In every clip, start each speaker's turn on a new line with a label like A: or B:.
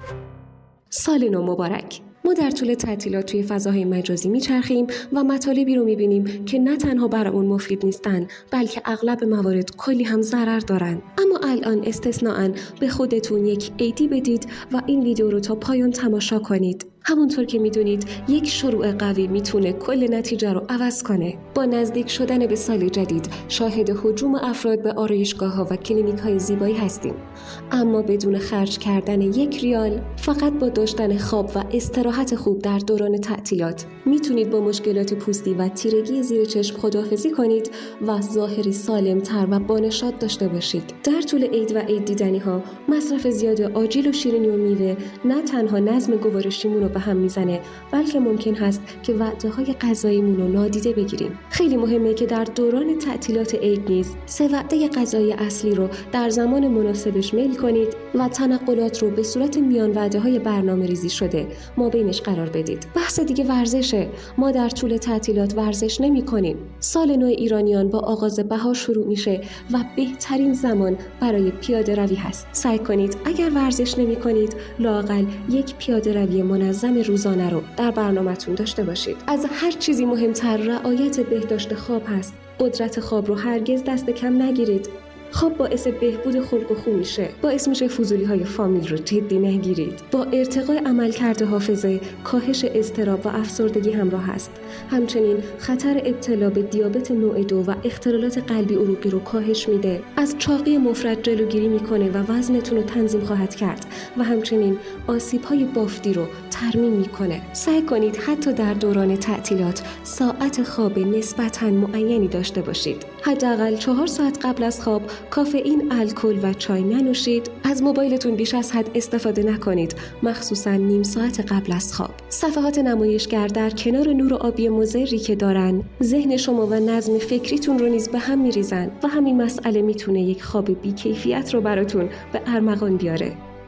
A: سال نو مبارک. ما در طول تعطیلات توی فضاهای مجازی میچرخیم و مطالبی رو میبینیم که نه تنها برامون مفید نیستن، بلکه اغلب موارد کلی هم ضرر دارن. اما الان استثناءً به خودتون یک عیدی بدید و این ویدیو رو تا پایان تماشا کنید. همونطور که میدونید یک شروع قوی میتونه کل نتیجه رو عوض کنه. با نزدیک شدن به سال جدید شاهد هجوم افراد به آرایشگاه‌ها و کلینیک‌های زیبایی هستیم. اما بدون خرج کردن 1 ریال، فقط با داشتن خواب و استراحت خوب در دوران تعطیلات میتونید با مشکلات پوستی و تیرگی زیر چشم خداحافظی کنید و ظاهری سالم‌تر و بانشاد داشته باشید. در طول عید و عید دیدنی‌ها مصرف زیاد آجیل و شیرینی و میوه نه تنها نظم گوارشیمون رو به هم میزنه، بلکه ممکن هست که وعده‌های غذاییمون رو نادیده بگیریم. خیلی مهمه که در دوران تعطیلات عید نیز 3 وعده غذایی اصلی رو در زمان مناسبش میل کنید و تنقلات رو به صورت میان وعده‌های برنامه‌ریزی شده ما بینش قرار بدید. بحث دیگه ورزشه. ما در طول تعطیلات ورزش نمی‌کنیم. سال نو ایرانیان با آغاز بهار شروع میشه و بهترین زمان برای پیاده‌روی هست. سعی کنید اگر ورزش نمی‌کنید لااقل یک پیاده‌روی منظم روزانه رو در برنامه‌تون داشته باشید. از هر چیزی مهمتر رعایت بهداشت خواب هست. قدرت خواب رو هرگز دست کم نگیرید. خواب باعث بهبود خلق و خو میشه. باعث میشه فضولی‌های فامیل رو جدی نگیرید. با ارتقای عملکرد حافظه، کاهش اضطراب و افسردگی همراه است. همچنین خطر ابتلا به دیابت نوع 2 و اختلالات قلبی عروقی رو کاهش میده. از چاقی مفرط جلوگیری میکنه و وزنتون رو تنظیم خواهد کرد و همچنین آسیب‌های بافتی رو ترمیم میکنه. سعی کنید حتی در دوران تعطیلات ساعت خواب نسبتاً معینی داشته باشید. حداقل 4 ساعت قبل از خواب کافئین، الکل و چای ننوشید. از موبایلتون بیش از حد استفاده نکنید، مخصوصاً نیم ساعت قبل از خواب. صفحات نمایشگر در کنار نور آبی مضری که دارن، ذهن شما و نظم فکریتون رو نیز به هم میریزن و همین مسئله میتونه یک خواب بی‌کیفیت رو براتون به ارمغان بیاره.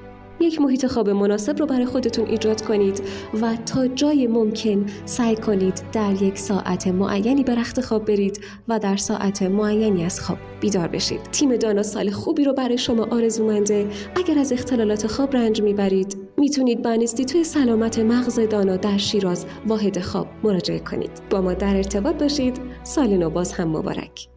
A: یک محیط خواب مناسب رو برای خودتون ایجاد کنید و تا جای ممکن سعی کنید در یک ساعت معینی به رخت خواب برید و در ساعت معینی از خواب بیدار بشید. تیم دانا سال خوبی رو برای شما آرزومنده. اگر از اختلالات خواب رنج میبرید میتونید به انستیتوی سلامت مغز دانا در شیراز واحد خواب مراجعه کنید. با ما در ارتباط باشید. سال نو باز هم مبارک.